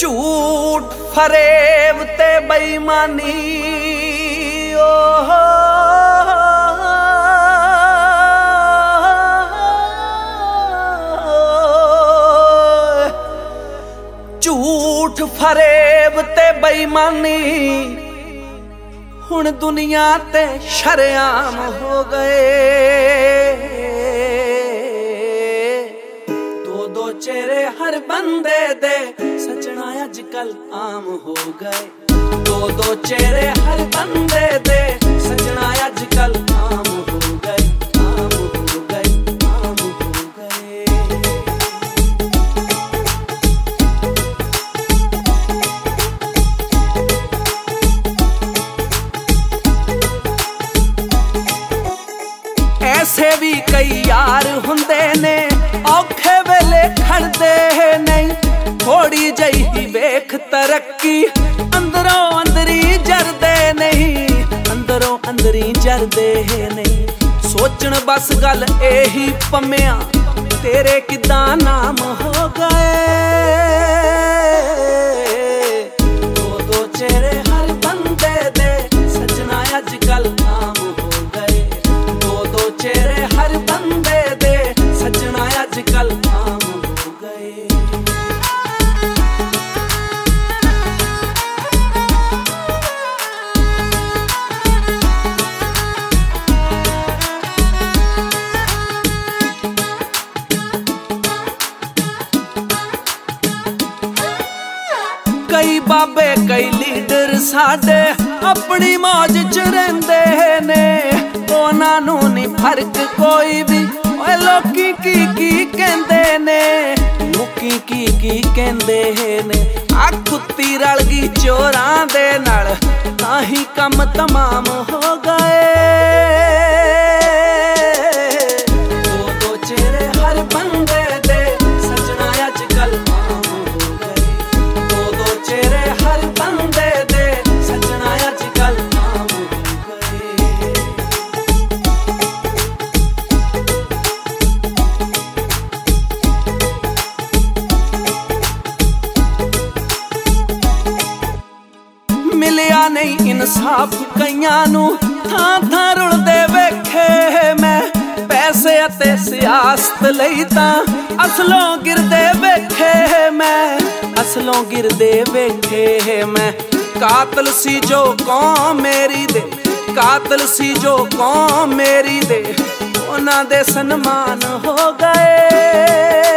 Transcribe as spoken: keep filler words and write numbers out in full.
झूठ फरेब ते बेईमानी ओ झूठ फरेब ते बेईमानी हुण दुनिया ते शरेआम हो गए। दो दो चेहरे हर बंदे दे सजना अजकल आम हो गए। दो दो चेहरे हर बंदे दे सजना अजकल आम हो गए, आम हो गए, आम हो गए। ऐसे भी कई यार हुंदे ने औखे वेले खड़दे नहीं। थोड़ी जही ही वेख तरक्की अंदरों अंदरी जरदे नहीं, अंदरों अंदरी जरदे नहीं। सोचण बस गल एही पम्या तेरे किदां नाम हो गए। दो दो चेहरे हर बंदे दे सजना अजकल आम हो गए। दो दो चेहरे हर बंदे दे सजना अजकल आम हो गए। कई बाबे कई लीडर साडे अपनी मौज च रहिंदे ने। उन्हां नूं नहीं फर्क कोई भी ओए लोकी की की कहंदे ने, लोकी की की कहंदे ने। आ कुत्ती रल गई चोरां दे नाल ताही कम तमाम हो गए। दो दो चेहरे हर बंदे दे सजना अजकल आम हो गए। दो दो चेहरे हर बंदे दे सजना अजकल आम हो गए। मिलिया नहीं इंसाफ कईयां नू थां थां रुलदे वेखे मैं। पैसे अते सियासत लई तां असलों गिरदे वेखे मैं, असलों गिरदे वेखे मैं। कातल सी जो कौम मेरी दे, कातल सी जो कौम मेरी दे उन्हां दे सन्मान हो गए।